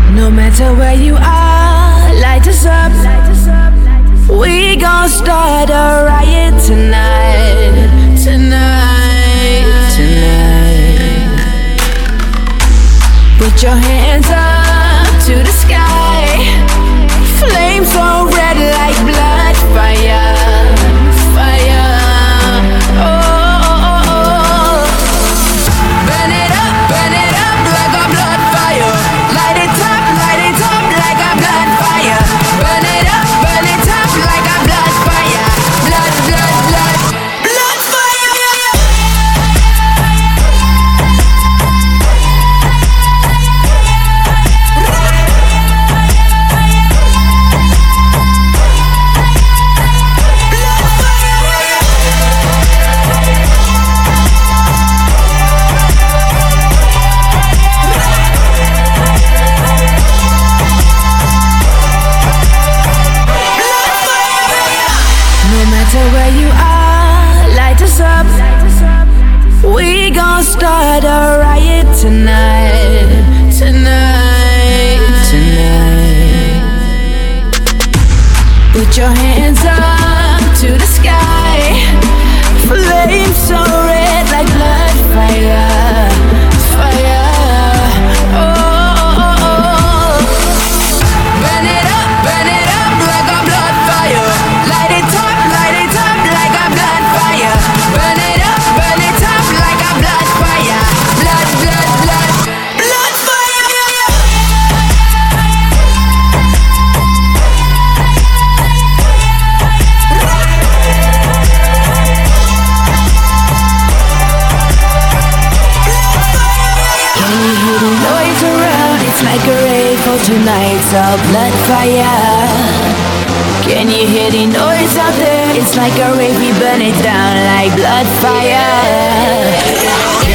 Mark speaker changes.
Speaker 1: No matter where you are, light us up. We gon' start a riot tonight. Put your hands up to the sky. Flames so red like blood. Fire. Oh. Burn it up like a blood fire. Light it up like a blood fire. Burn it up like a blood fire. Blood fire. Where you are, light us up. We gon' start a riot tonight. Put your hands up to the sky. Flames so red like blood. Fire. Oh. Burn it up like a blood fire. Light it up like a blood fire. Burn it up like a blood fire. Blood fire. Can you hear the noise around? It's like a rave for tonight's a blood fire. Can you hear the noise out there? It's like a rave, we burn it down like blood fire.